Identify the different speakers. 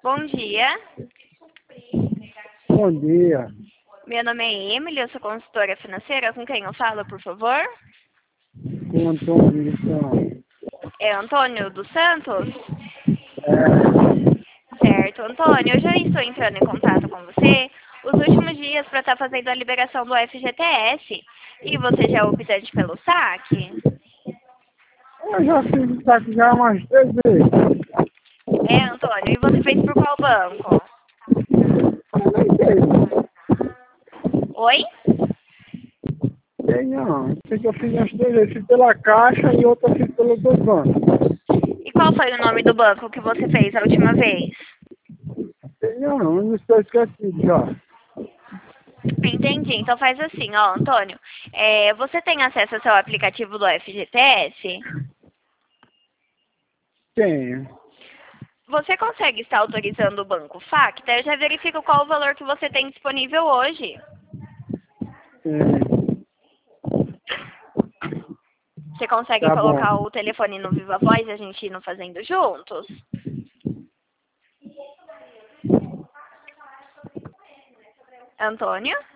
Speaker 1: Bom dia,
Speaker 2: Bom dia,
Speaker 1: meu nome é Emily, eu sou consultora financeira. Com quem eu falo, por favor?
Speaker 2: com Antônio Luciano.
Speaker 1: É Antônio dos Santos?
Speaker 2: É,
Speaker 1: Certo, Antônio, eu já estou entrando em contato com você os últimos dias para estar fazendo a liberação do FGTS. E você já é optante pelo saque?
Speaker 2: eu já fiz isso aqui já umas 3 vezes.
Speaker 1: É, Antônio, e você fez por qual banco?
Speaker 2: Eu nem sei,
Speaker 1: Oi?
Speaker 2: sei não. Sei que eu fiz umas 3 vezes. Fiz pela Caixa e outra fiz pelos dois bancos.
Speaker 1: E qual foi o nome do banco que você fez a última vez?
Speaker 2: Sei não, não estou esquecido já.
Speaker 1: Entendi. Então faz assim, ó, Antônio. Você tem acesso ao seu aplicativo do FGTS?
Speaker 2: Tenho.
Speaker 1: Você consegue estar autorizando o Banco Facta? Eu já verifico qual o valor que você tem disponível hoje.
Speaker 2: Tenho.
Speaker 1: Você consegue
Speaker 2: Tá bom.
Speaker 1: colocar o telefone no Viva Voz e a gente ir fazendo juntos? Antônio?